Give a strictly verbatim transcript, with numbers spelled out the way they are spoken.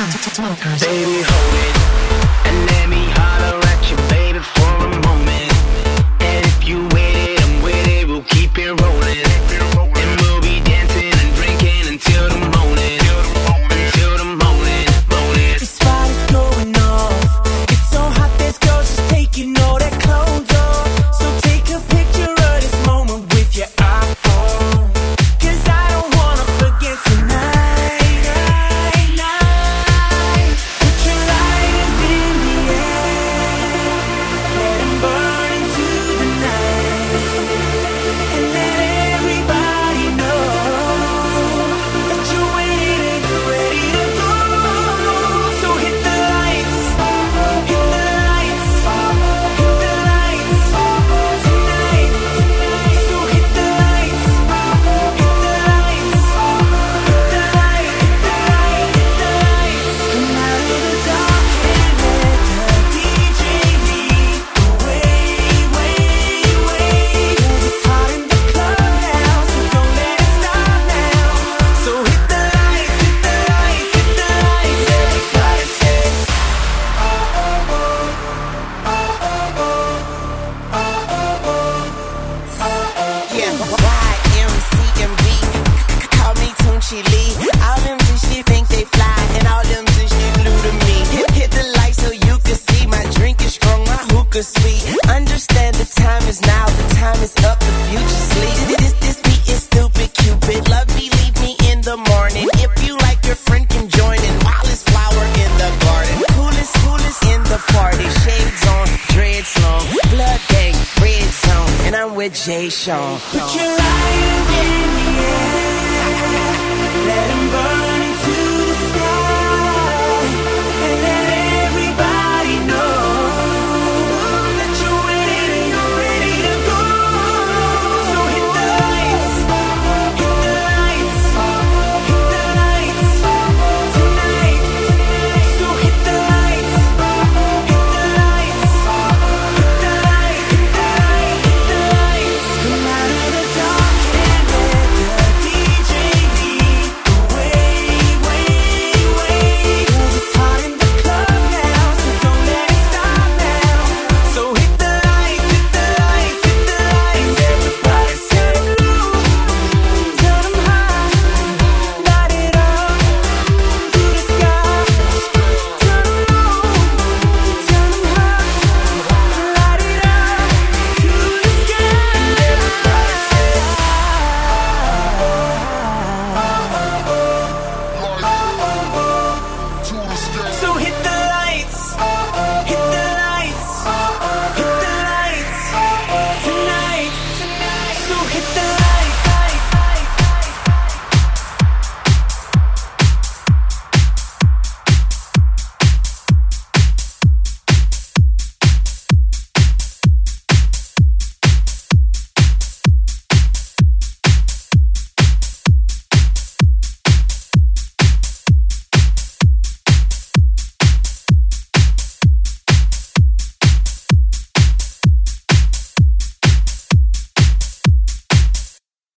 Baby, hold it, and let me holler at you, baby, for a moment. And if you with it, I'm with it, we'll keep it rolling. And we'll be dancing and drinking until the morning. Until the morning, morning. The spot is going off. It's so hot, there's girls just taking all their clothes off. So take a picture of this moment with your iPhone. Cause I don't wanna forget tonight. Night, night. Put your lighters in the air. Let 'em burn into the night. And let everybody know that you're with it and you're ready to go. So hit the lights, hit the lights, hit the lights tonight, tonight. So hit the lights, hit the lights, hit the light, hit the light, hit the lights. Come out of the dark and let the D J lead the way, way, way. 'Cause it's hot in the club now, so don't let it stop now. So hit the lights, hit the lights, hit the lights. Everybody says, oh, oh, oh, oh, oh, oh, oh, oh. Yeah, Y M C M B, call me Tunchi Lee. All them bitches think they fly, and all them bitches flew to me. Hit, hit the light so you can see my drink is strong, my hookah sweet. Understand the time is now, the time is up, the future sleep. This, this beat is stupid, Cupid. Love me, leave me in the morning. If you like, your friend can join in. While it's flower in the garden. Coolest, coolest in the party. Shades on, dreads long, blood gang, red zone, and I'm with Jay Sean. Put your lighters in the air. Let 'em